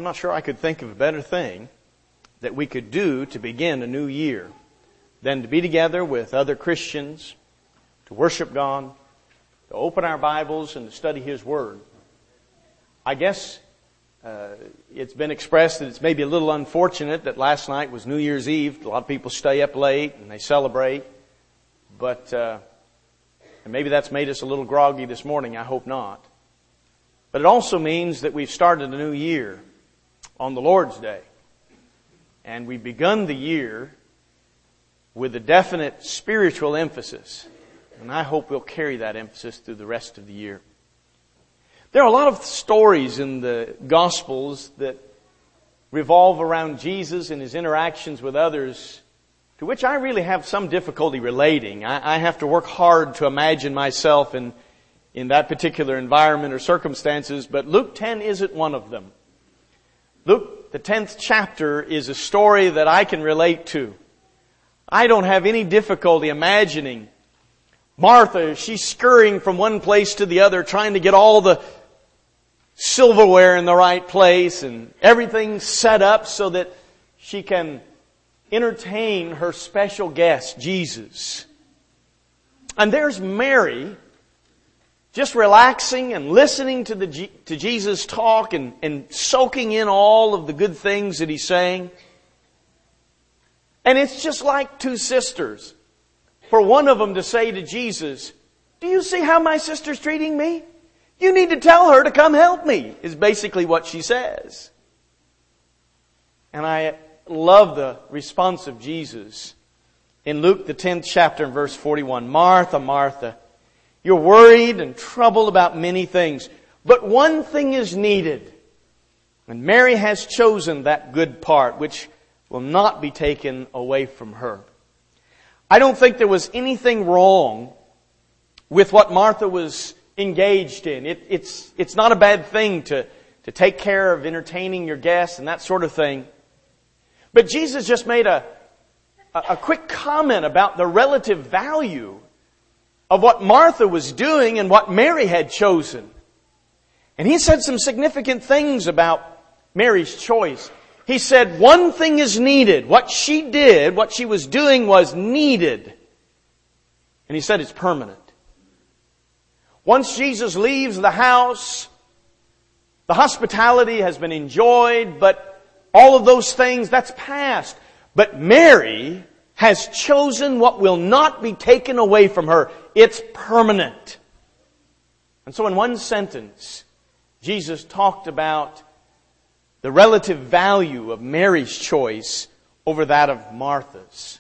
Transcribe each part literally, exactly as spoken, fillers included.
I'm not sure I could think of a better thing that we could do to begin a new year than to be together with other Christians, to worship God, to open our Bibles and to study His Word. I guess uh, it's been expressed that it's maybe a little unfortunate that last night was New Year's Eve. A lot of people stay up late and they celebrate. But uh, and maybe that's made us a little groggy this morning. I hope not. But it also means that we've started a new year on the Lord's Day. And we've begun the year with a definite spiritual emphasis. And I hope we'll carry that emphasis through the rest of the year. There are a lot of stories in the Gospels that revolve around Jesus and His interactions with others, to which I really have some difficulty relating. I, I have to work hard to imagine myself in, in that particular environment or circumstances, but Luke ten isn't one of them. Luke, the tenth chapter, is a story that I can relate to. I don't have any difficulty imagining Martha, she's scurrying from one place to the other, trying to get all the silverware in the right place and everything set up so that she can entertain her special guest, Jesus. And there's Mary, just relaxing and listening to the to Jesus talk and, and soaking in all of the good things that He's saying. And it's just like two sisters. For one of them to say to Jesus, "Do you see how my sister's treating me? You need to tell her to come help me," is basically what she says. And I love the response of Jesus in Luke the tenth chapter and verse forty-one. "Martha, Martha, you're worried and troubled about many things, but one thing is needed. And Mary has chosen that good part, which will not be taken away from her." I don't think there was anything wrong with what Martha was engaged in. It, it's, it's not a bad thing to, to take care of entertaining your guests and that sort of thing. But Jesus just made a, a, a quick comment about the relative value of what Martha was doing and what Mary had chosen. And He said some significant things about Mary's choice. He said, one thing is needed. What she did, what she was doing was needed. And He said it's permanent. Once Jesus leaves the house, the hospitality has been enjoyed, but all of those things, that's past. But Mary has chosen what will not be taken away from her. It's permanent. And so in one sentence, Jesus talked about the relative value of Mary's choice over that of Martha's.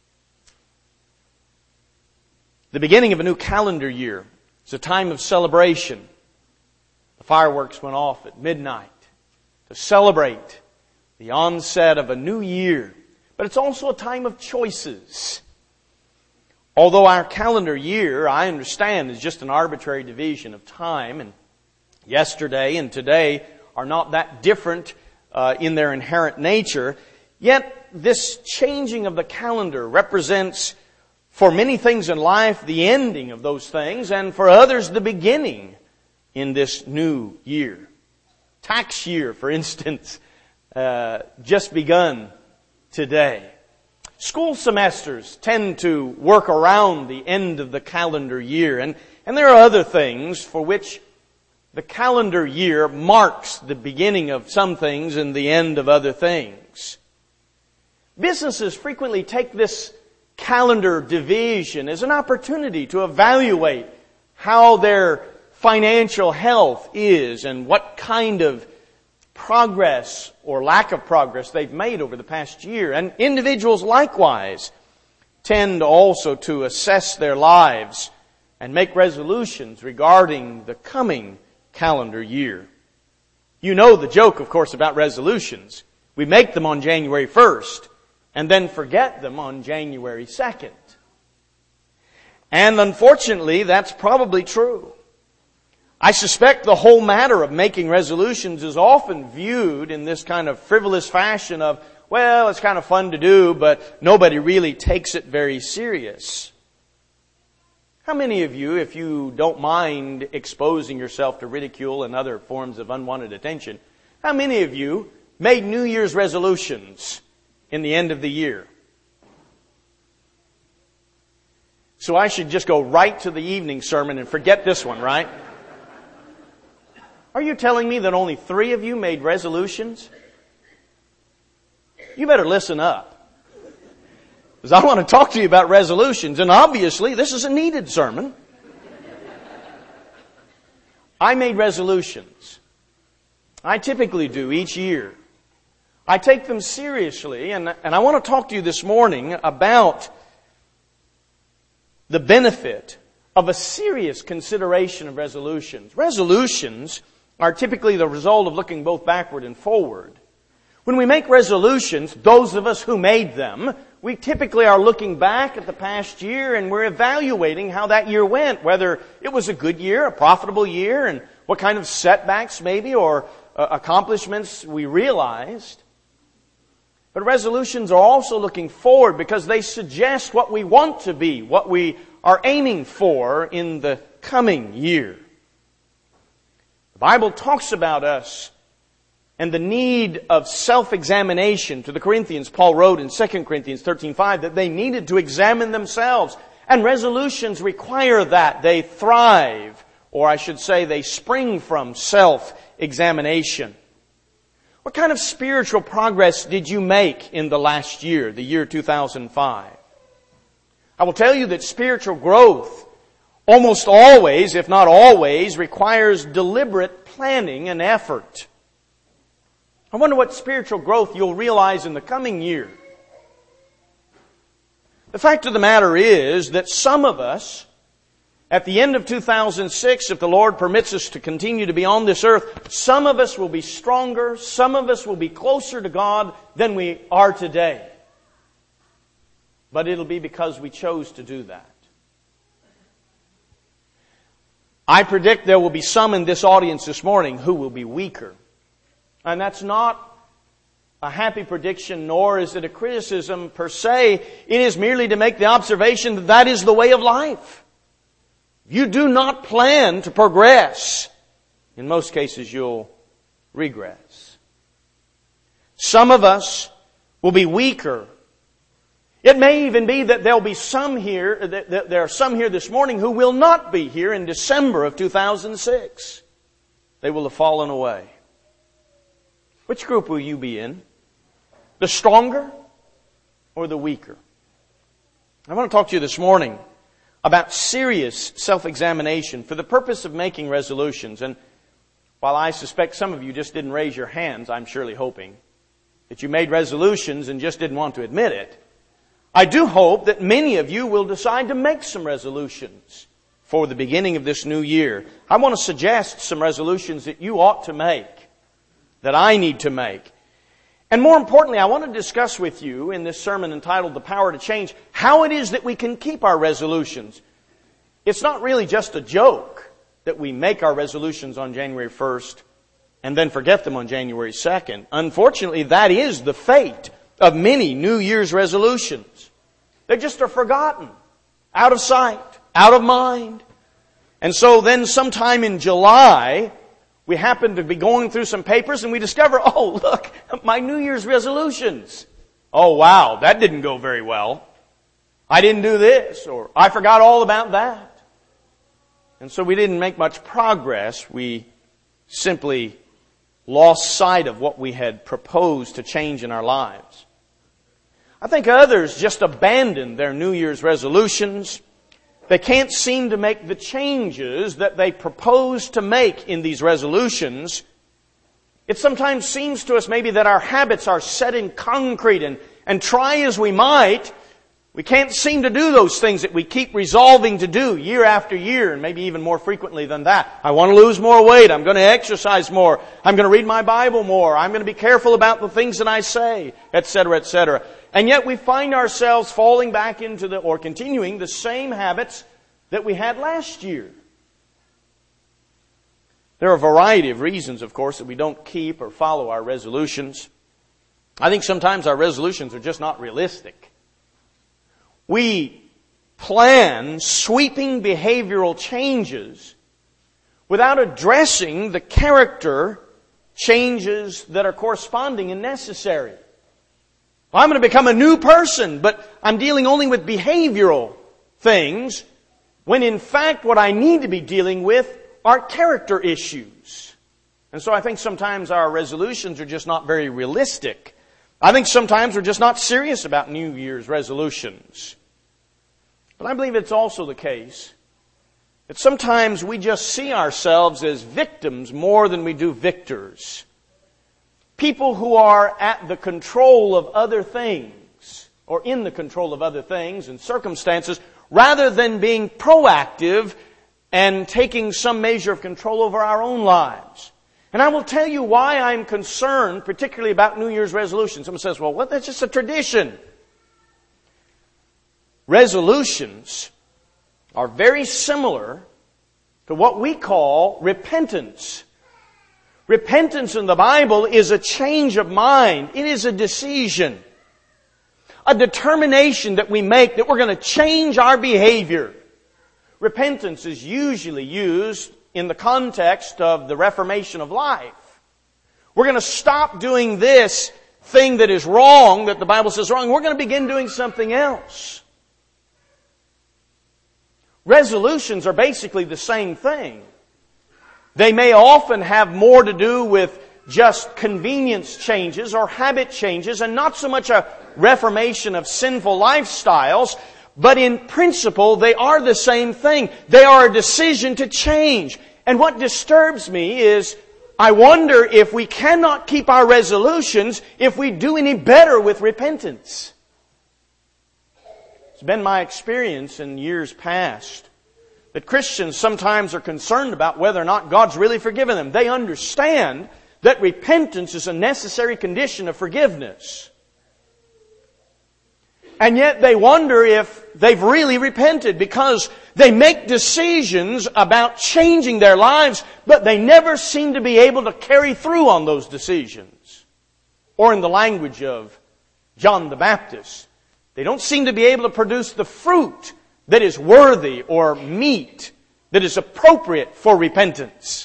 The beginning of a new calendar year is a time of celebration. The fireworks went off at midnight to celebrate the onset of a new year. But it's also a time of choices. Although our calendar year, I understand, is just an arbitrary division of time, and yesterday and today are not that different uh, in their inherent nature, yet this changing of the calendar represents, for many things in life, the ending of those things, and for others, the beginning in this new year. Tax year, for instance, uh, just begun today. School semesters tend to work around the end of the calendar year, and, and there are other things for which the calendar year marks the beginning of some things and the end of other things. Businesses frequently take this calendar division as an opportunity to evaluate how their financial health is and what kind of progress or lack of progress they've made over the past year. And individuals likewise tend also to assess their lives and make resolutions regarding the coming calendar year. You know the joke, of course, about resolutions. We make them on January first and then forget them on January second. And unfortunately, that's probably true. I suspect the whole matter of making resolutions is often viewed in this kind of frivolous fashion of, well, it's kind of fun to do, but nobody really takes it very serious. How many of you, if you don't mind exposing yourself to ridicule and other forms of unwanted attention, How many of you made New Year's resolutions in the end of the year? So I should just go right to the evening sermon and forget this one, right? Are you telling me that only three of you made resolutions? You better listen up. Because I want to talk to you about resolutions, and obviously this is a needed sermon. I made resolutions. I typically do each year. I take them seriously, and, and I want to talk to you this morning about the benefit of a serious consideration of resolutions. Resolutions are typically the result of looking both backward and forward. When we make resolutions, those of us who made them, we typically are looking back at the past year and we're evaluating how that year went, whether it was a good year, a profitable year, and what kind of setbacks maybe or uh, accomplishments we realized. But resolutions are also looking forward because they suggest what we want to be, what we are aiming for in the coming year. The Bible talks about us and the need of self-examination. To the Corinthians, Paul wrote in Second Corinthians thirteen five that they needed to examine themselves. And resolutions require that. They thrive, or I should say they spring from self-examination. What kind of spiritual progress did you make in the last year, the year two thousand five? I will tell you that spiritual growth almost always, if not always, requires deliberate planning and effort. I wonder what spiritual growth you'll realize in the coming year. The fact of the matter is that some of us, at the end of two thousand six, if the Lord permits us to continue to be on this earth, some of us will be stronger, some of us will be closer to God than we are today. But it'll be because we chose to do that. I predict there will be some in this audience this morning who will be weaker. And that's not a happy prediction, nor is it a criticism per se. It is merely to make the observation that that is the way of life. You do not plan to progress. In most cases, you'll regress. Some of us will be weaker. It may even be that there'll be some here, that there are some here this morning who will not be here in December of two thousand six. They will have fallen away. Which group will you be in? The stronger or the weaker? I want to talk to you this morning about serious self-examination for the purpose of making resolutions. And while I suspect some of you just didn't raise your hands, I'm surely hoping that you made resolutions and just didn't want to admit it. I do hope that many of you will decide to make some resolutions for the beginning of this new year. I want to suggest some resolutions that you ought to make, that I need to make. And more importantly, I want to discuss with you in this sermon entitled The Power to Change, how it is that we can keep our resolutions. It's not really just a joke that we make our resolutions on January first and then forget them on January second. Unfortunately, that is the fate of many New Year's resolutions. They just are forgotten, out of sight, out of mind. And so then sometime in July, we happen to be going through some papers and we discover, oh, look, my New Year's resolutions. Oh, wow, that didn't go very well. I didn't do this, or I forgot all about that. And so we didn't make much progress. We simply lost sight of what we had proposed to change in our lives. I think others just abandon their New Year's resolutions. They can't seem to make the changes that they propose to make in these resolutions. It sometimes seems to us maybe that our habits are set in concrete, and, and try as we might, we can't seem to do those things that we keep resolving to do year after year, and maybe even more frequently than that. I want to lose more weight. I'm going to exercise more. I'm going to read my Bible more. I'm going to be careful about the things that I say, et cetera, et cetera. And yet we find ourselves falling back into the, or continuing the same habits that we had last year. There are a variety of reasons, of course, that we don't keep or follow our resolutions. I think sometimes our resolutions are just not realistic. We plan sweeping behavioral changes without addressing the character changes that are corresponding and necessary. Well, I'm going to become a new person, but I'm dealing only with behavioral things, when in fact what I need to be dealing with are character issues. And so I think sometimes our resolutions are just not very realistic. I think sometimes we're just not serious about New Year's resolutions. But I believe it's also the case that sometimes we just see ourselves as victims more than we do victors. People who are at the control of other things, or in the control of other things and circumstances, rather than being proactive and taking some measure of control over our own lives. And I will tell you why I'm concerned, particularly about New Year's resolutions. Someone says, well, what? That's just a tradition. Resolutions are very similar to what we call repentance. Repentance in the Bible is a change of mind. It is a decision. A determination that we make that we're going to change our behavior. Repentance is usually used in the context of the reformation of life. We're going to stop doing this thing that is wrong, that the Bible says wrong. We're going to begin doing something else. Resolutions are basically the same thing. They may often have more to do with just convenience changes or habit changes and not so much a reformation of sinful lifestyles, but in principle they are the same thing. They are a decision to change. And what disturbs me is I wonder if we cannot keep our resolutions if we do any better with repentance. It's been my experience in years past that Christians sometimes are concerned about whether or not God's really forgiven them. They understand that repentance is a necessary condition of forgiveness. And yet they wonder if they've really repented because they make decisions about changing their lives, but they never seem to be able to carry through on those decisions. Or in the language of John the Baptist, they don't seem to be able to produce the fruit that is worthy or meet, that is appropriate for repentance.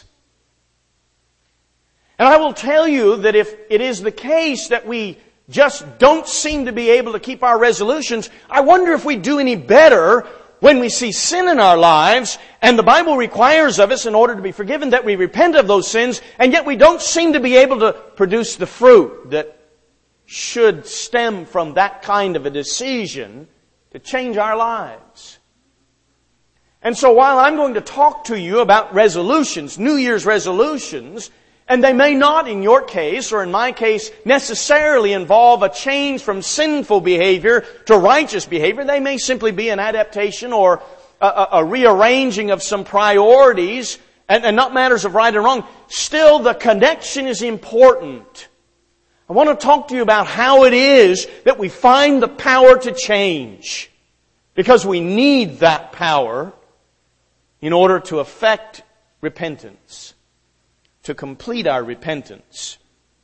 And I will tell you that if it is the case that we just don't seem to be able to keep our resolutions, I wonder if we do any better when we see sin in our lives, and the Bible requires of us in order to be forgiven that we repent of those sins, and yet we don't seem to be able to produce the fruit that should stem from that kind of a decision to change our lives. And so while I'm going to talk to you about resolutions, New Year's resolutions, and they may not in your case or in my case necessarily involve a change from sinful behavior to righteous behavior. They may simply be an adaptation or a, a, a rearranging of some priorities and, and not matters of right and wrong. Still, the connection is important. I want to talk to you about how it is that we find the power to change. Because we need that power in order to effect repentance, to complete our repentance.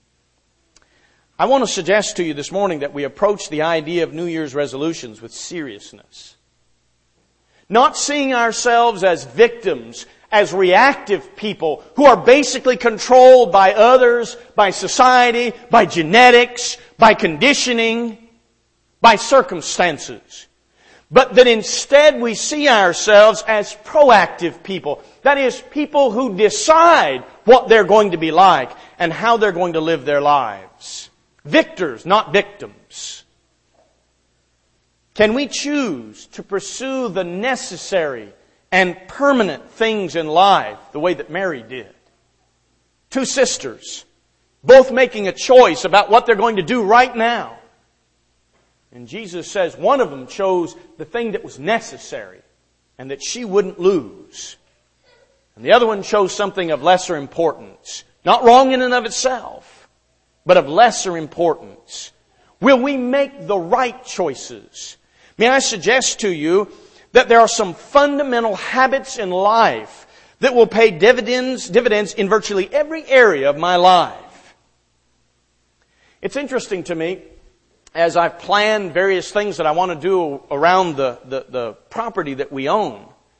I want to suggest to you this morning that we approach the idea of New Year's resolutions with seriousness. Not seeing ourselves as victims, as reactive people who are basically controlled by others, by society, by genetics, by conditioning, by circumstances. But that instead we see ourselves as proactive people. That is, people who decide what they're going to be like and how they're going to live their lives. Victors, not victims. Can we choose to pursue the necessary and permanent things in life the way that Mary did? Two sisters, both making a choice about what they're going to do right now. And Jesus says one of them chose the thing that was necessary and that she wouldn't lose. And the other one chose something of lesser importance. Not wrong in and of itself, but of lesser importance. Will we make the right choices? May I suggest to you that there are some fundamental habits in life that will pay dividends, dividends in virtually every area of my life. It's interesting to me, as I've planned various things that I want to do around the, the, the property that we own,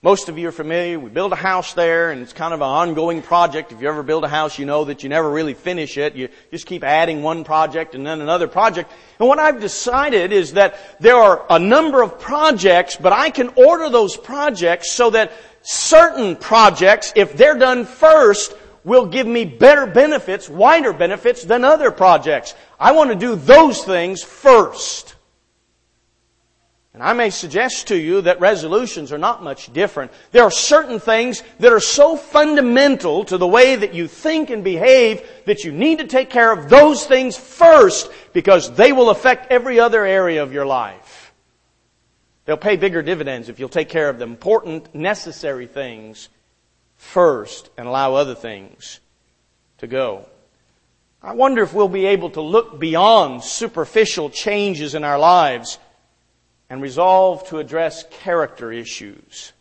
Most of you are familiar. We build a house there, and it's kind of an ongoing project. If you ever build a house, you know that you never really finish it. You just keep adding one project and then another project. And what I've decided is that there are a number of projects, but I can order those projects so that certain projects, if they're done first, will give me better benefits, wider benefits than other projects. I want to do those things first. And I may suggest to you that resolutions are not much different. There are certain things that are so fundamental to the way that you think and behave that you need to take care of those things first because they will affect every other area of your life. They'll pay bigger dividends if you'll take care of the important, necessary things first and allow other things to go. I wonder if we'll be able to look beyond superficial changes in our lives and resolve to address character issues.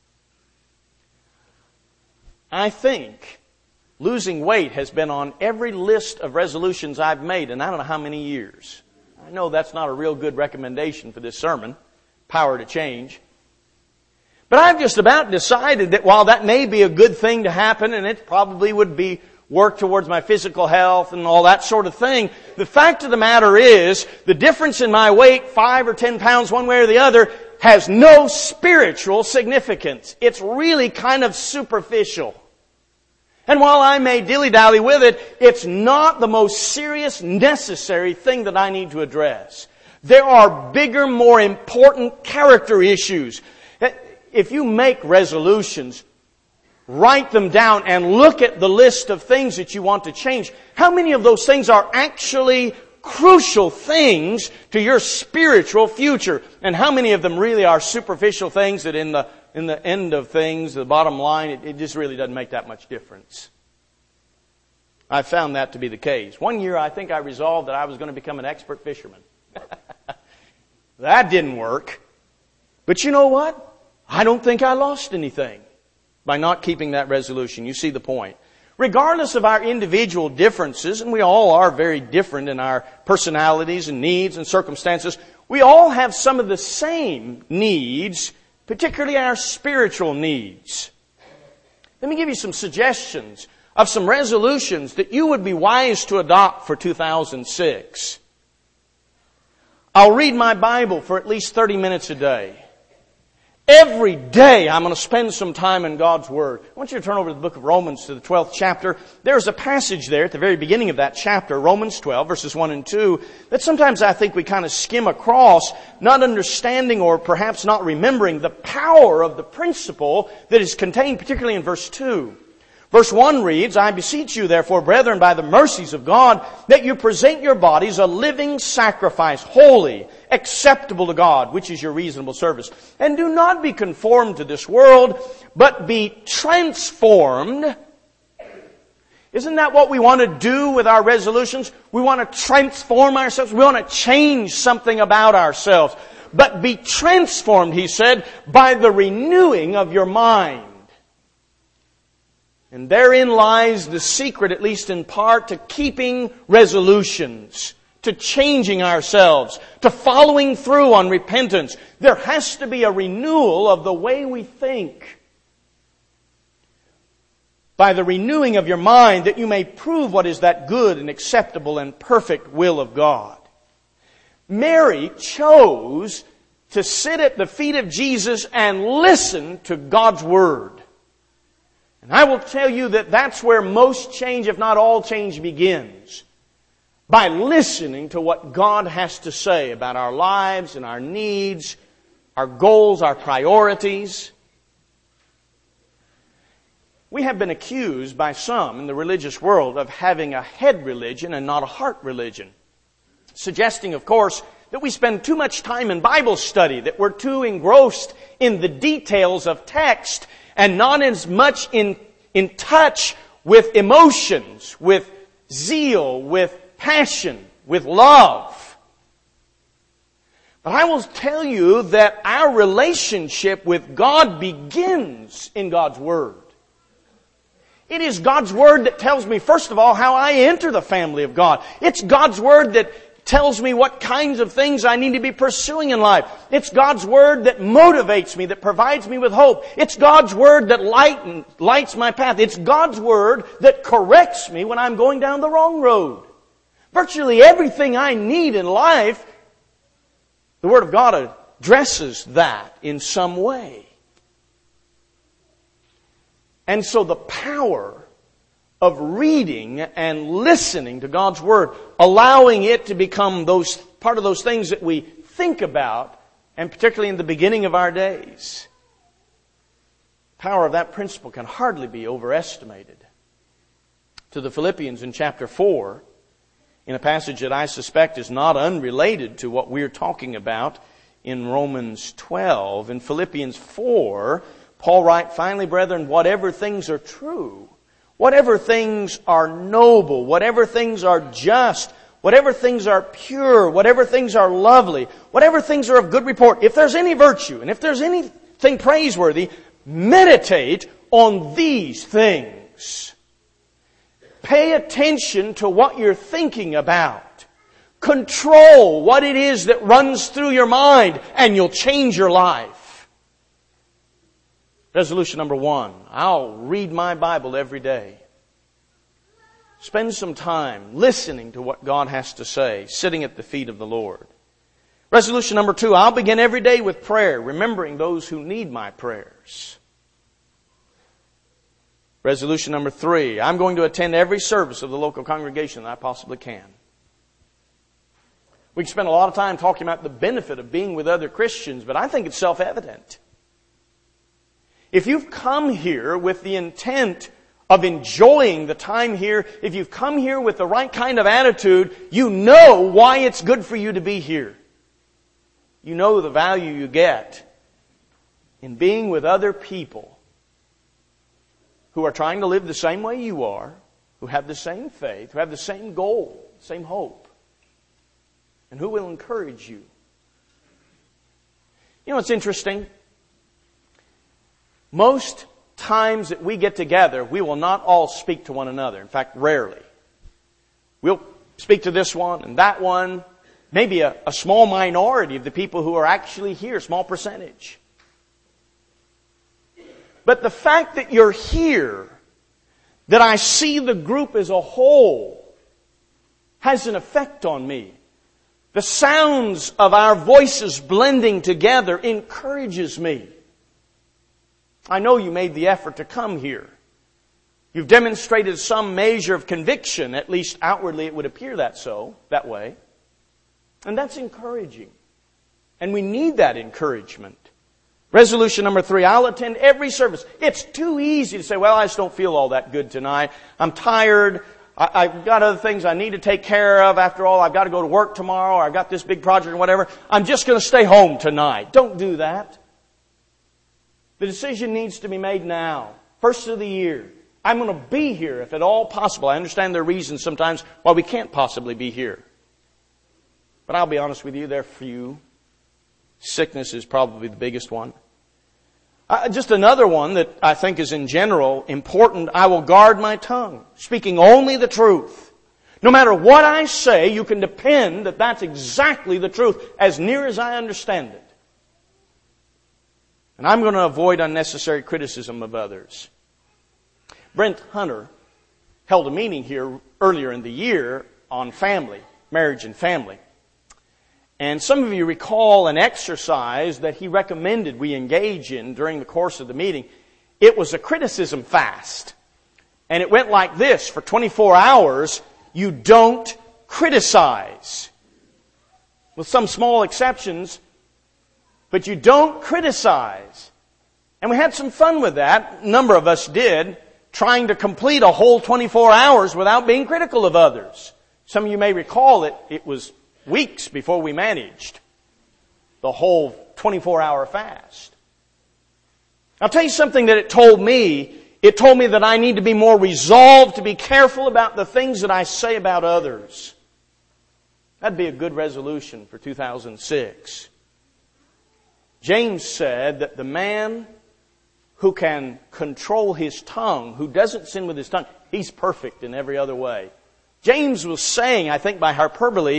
I think losing weight has been on every list of resolutions I've made in I don't know how many years. I know that's not a real good recommendation for this sermon, power to change. But I've just about decided that while that may be a good thing to happen, and it probably would be work towards my physical health and all that sort of thing, the fact of the matter is, the difference in my weight, five or ten pounds one way or the other, has no spiritual significance. It's really kind of superficial. And while I may dilly-dally with it, it's not the most serious, necessary thing that I need to address. There are bigger, more important character issues. If you make resolutions, write them down and look at the list of things that you want to change. How many of those things are actually crucial things to your spiritual future? And how many of them really are superficial things that in the in the end of things, the bottom line, it, it just really doesn't make that much difference? I found that to be the case. One year I think I resolved that I was going to become an expert fisherman. That didn't work. But you know what? I don't think I lost anything by not keeping that resolution. You see the point. Regardless of our individual differences, and we all are very different in our personalities and needs and circumstances, we all have some of the same needs, particularly our spiritual needs. Let me give you some suggestions of some resolutions that you would be wise to adopt for two thousand six. I'll read my Bible for at least thirty minutes a day. Every day I'm going to spend some time in God's Word. I want you to turn over to the book of Romans to the twelfth chapter. There's a passage there at the very beginning of that chapter, Romans twelve, verses one and two, that sometimes I think we kind of skim across, not understanding or perhaps not remembering the power of the principle that is contained particularly in verse two. Verse one reads, I beseech you, therefore, brethren, by the mercies of God, that you present your bodies a living sacrifice, holy, acceptable to God, which is your reasonable service. And do not be conformed to this world, but be transformed. Isn't that what we want to do with our resolutions? We want to transform ourselves. We want to change something about ourselves. But be transformed, he said, by the renewing of your mind. And therein lies the secret, at least in part, to keeping resolutions, to changing ourselves, to following through on repentance. There has to be a renewal of the way we think. By the renewing of your mind, that you may prove what is that good and acceptable and perfect will of God. Mary chose to sit at the feet of Jesus and listen to God's Word. And I will tell you that that's where most change, if not all change, begins. By listening to what God has to say about our lives and our needs, our goals, our priorities. We have been accused by some in the religious world of having a head religion and not a heart religion. Suggesting, of course, that we spend too much time in Bible study, that we're too engrossed in the details of text and not as much in, in touch with emotions, with zeal, with passion, with love. But I will tell you that our relationship with God begins in God's Word. It is God's Word that tells me, first of all, how I enter the family of God. It's God's Word that tells me what kinds of things I need to be pursuing in life. It's God's Word that motivates me, that provides me with hope. It's God's Word that lighten, lights my path. It's God's Word that corrects me when I'm going down the wrong road. Virtually everything I need in life, the Word of God addresses that in some way. And so the power of reading and listening to God's Word, allowing it to become those part of those things that we think about, and particularly in the beginning of our days. The power of that principle can hardly be overestimated. To the Philippians in chapter four, in a passage that I suspect is not unrelated to what we're talking about in Romans twelve. In Philippians four, Paul writes, "Finally, brethren, whatever things are true, whatever things are noble, whatever things are just, whatever things are pure, whatever things are lovely, whatever things are of good report, if there's any virtue and if there's anything praiseworthy, meditate on these things." Pay attention to what you're thinking about. Control what it is that runs through your mind, and you'll change your life. Resolution number one, I'll read my Bible every day. Spend some time listening to what God has to say, sitting at the feet of the Lord. Resolution number two, I'll begin every day with prayer, remembering those who need my prayers. Resolution number three, I'm going to attend every service of the local congregation that I possibly can. We can spend a lot of time talking about the benefit of being with other Christians, but I think it's self-evident. If you've come here with the intent of enjoying the time here, if you've come here with the right kind of attitude, you know why it's good for you to be here. You know the value you get in being with other people who are trying to live the same way you are, who have the same faith, who have the same goal, same hope, and who will encourage you. You know, it's interesting. Most times that we get together, we will not all speak to one another. In fact, rarely. We'll speak to this one and that one. Maybe a, a small minority of the people who are actually here, small percentage. But the fact that you're here, that I see the group as a whole, has an effect on me. The sounds of our voices blending together encourages me. I know you made the effort to come here. You've demonstrated some measure of conviction, at least outwardly it would appear that so, that way. And that's encouraging. And we need that encouragement. Resolution number three, I'll attend every service. It's too easy to say, well, I just don't feel all that good tonight. I'm tired. I, I've got other things I need to take care of. After all, I've got to go to work tomorrow, or I've got this big project or whatever. I'm just going to stay home tonight. Don't do that. The decision needs to be made now. First of the year. I'm going to be here if at all possible. I understand there are reasons sometimes why we can't possibly be here. But I'll be honest with you, there are few. Sickness is probably the biggest one. Uh, just another one that I think is in general important. I will guard my tongue, speaking only the truth. No matter what I say, you can depend that that's exactly the truth, as near as I understand it. And I'm going to avoid unnecessary criticism of others. Brent Hunter held a meeting here earlier in the year on family, marriage and family. And some of you recall an exercise that he recommended we engage in during the course of the meeting. It was a criticism fast. And it went like this: for twenty-four hours, you don't criticize. With some small exceptions, but you don't criticize. And we had some fun with that. A number of us did, trying to complete a whole twenty-four hours without being critical of others. Some of you may recall that it was weeks before we managed the whole twenty-four hour fast. I'll tell you something that it told me. It told me that I need to be more resolved to be careful about the things that I say about others. That'd be a good resolution for two thousand six. James said that the man who can control his tongue, who doesn't sin with his tongue, he's perfect in every other way. James was saying, I think by hyperbole,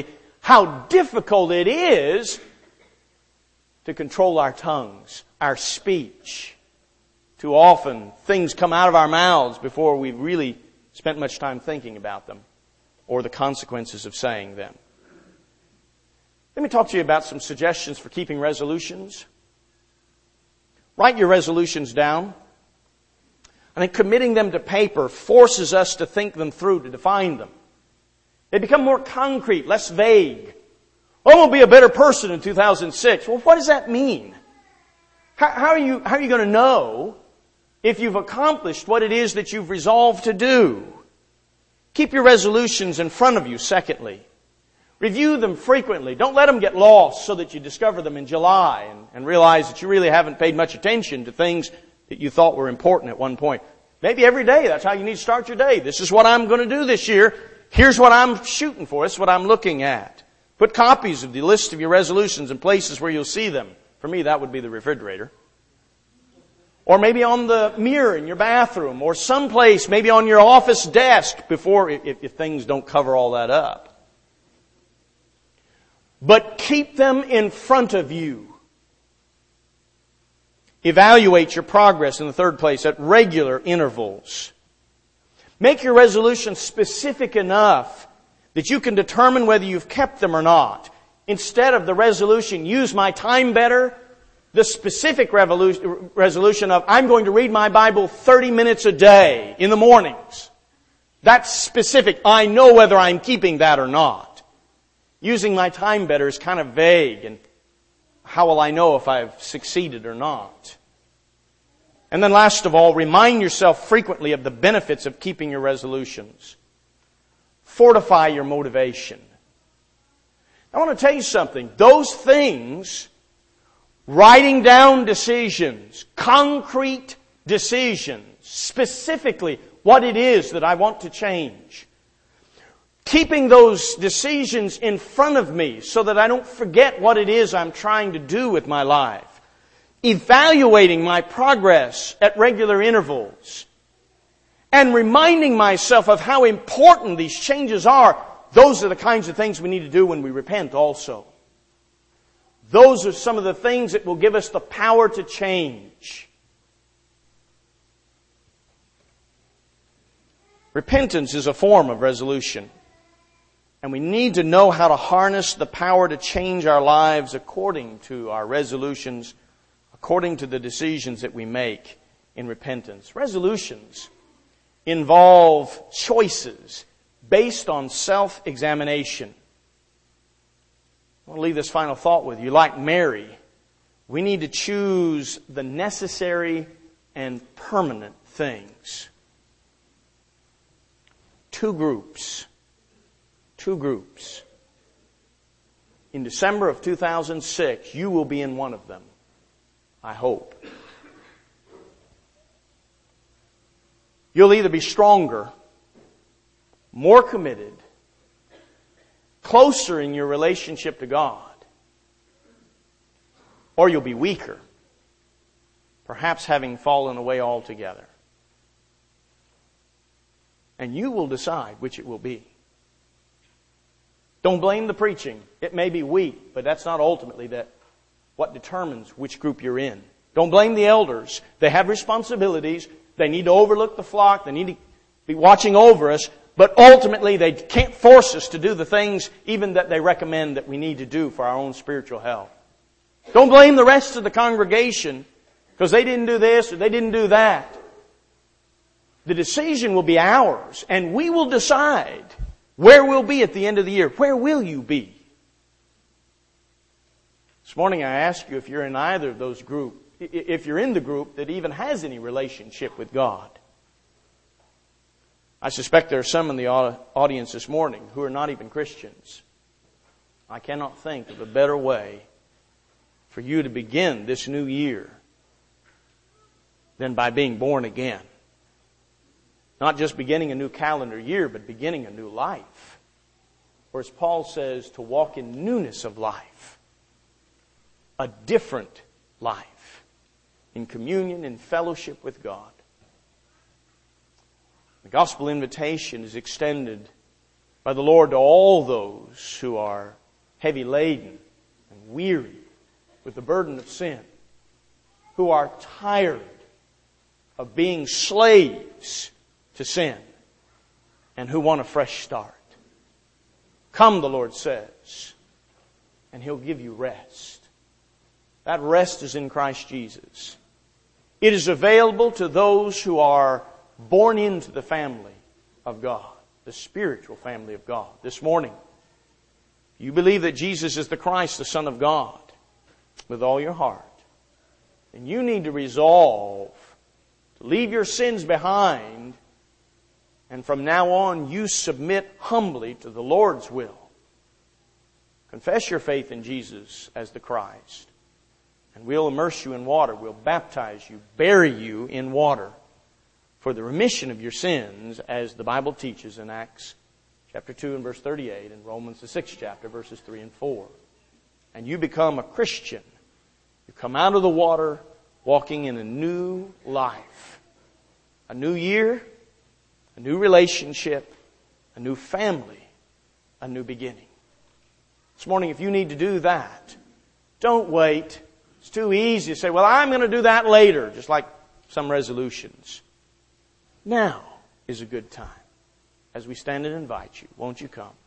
how difficult it is to control our tongues, our speech. Too often, things come out of our mouths before we've really spent much time thinking about them or the consequences of saying them. Let me talk to you about some suggestions for keeping resolutions. Write your resolutions down. I think committing them to paper forces us to think them through, to define them. They become more concrete, less vague. I'm going to be a better person in two thousand six. Well, what does that mean? How, how are you, how are you going to know if you've accomplished what it is that you've resolved to do? Keep your resolutions in front of you, secondly. Review them frequently. Don't let them get lost so that you discover them in July and, and realize that you really haven't paid much attention to things that you thought were important at one point. Maybe every day, that's how you need to start your day. This is what I'm going to do this year. Here's what I'm shooting for. This is what I'm looking at. Put copies of the list of your resolutions in places where you'll see them. For me, that would be the refrigerator. Or maybe on the mirror in your bathroom, or someplace, maybe on your office desk before, if, if things don't cover all that up. But keep them in front of you. Evaluate your progress in the third place at regular intervals. Make your resolutions specific enough that you can determine whether you've kept them or not. Instead of the resolution, use my time better, the specific resolution of, I'm going to read my Bible thirty minutes a day in the mornings. That's specific. I know whether I'm keeping that or not. Using my time better is kind of vague, and how will I know if I've succeeded or not? And then last of all, remind yourself frequently of the benefits of keeping your resolutions. Fortify your motivation. I want to tell you something. Those things, writing down decisions, concrete decisions, specifically what it is that I want to change. Keeping those decisions in front of me so that I don't forget what it is I'm trying to do with my life. Evaluating my progress at regular intervals. And reminding myself of how important these changes are. Those are the kinds of things we need to do when we repent also. Those are some of the things that will give us the power to change. Repentance is a form of resolution. And we need to know how to harness the power to change our lives according to our resolutions, according to the decisions that we make in repentance. Resolutions involve choices based on self-examination. I want to leave this final thought with you. Like Mary, we need to choose the necessary and permanent things. Two groups. Two groups. In December of two thousand six, you will be in one of them. I hope. You'll either be stronger, more committed, closer in your relationship to God, or you'll be weaker, perhaps having fallen away altogether. And you will decide which it will be. Don't blame the preaching. It may be weak, but that's not ultimately that what determines which group you're in. Don't blame the elders. They have responsibilities. They need to overlook the flock. They need to be watching over us. But ultimately, they can't force us to do the things even that they recommend that we need to do for our own spiritual health. Don't blame the rest of the congregation because they didn't do this or they didn't do that. The decision will be ours, and we will decide where we'll be at the end of the year. Where will you be? This morning I ask you if you're in either of those groups, if you're in the group that even has any relationship with God. I suspect there are some in the audience this morning who are not even Christians. I cannot think of a better way for you to begin this new year than by being born again. Not just beginning a new calendar year, but beginning a new life. Or as Paul says, to walk in newness of life. A different life. In communion, in fellowship with God. The gospel invitation is extended by the Lord to all those who are heavy laden and weary with the burden of sin, who are tired of being slaves to sin, and who want a fresh start. Come, the Lord says, and He'll give you rest. That rest is in Christ Jesus. It is available to those who are born into the family of God, the spiritual family of God. This morning, you believe that Jesus is the Christ, the Son of God, with all your heart, then you need to resolve to leave your sins behind, and from now on you submit humbly to the Lord's will. Confess your faith in Jesus as the Christ, and we'll immerse you in water. We'll baptize you, bury you in water for the remission of your sins, as the Bible teaches in Acts chapter two and verse thirty-eight, and Romans the sixth chapter, verses three and four. And you become a Christian. You come out of the water walking in a new life. A new year, a new relationship, a new family, a new beginning. This morning, if you need to do that, don't wait. It's too easy to say, well, I'm going to do that later, just like some resolutions. Now is a good time. As we stand and invite you, won't you come?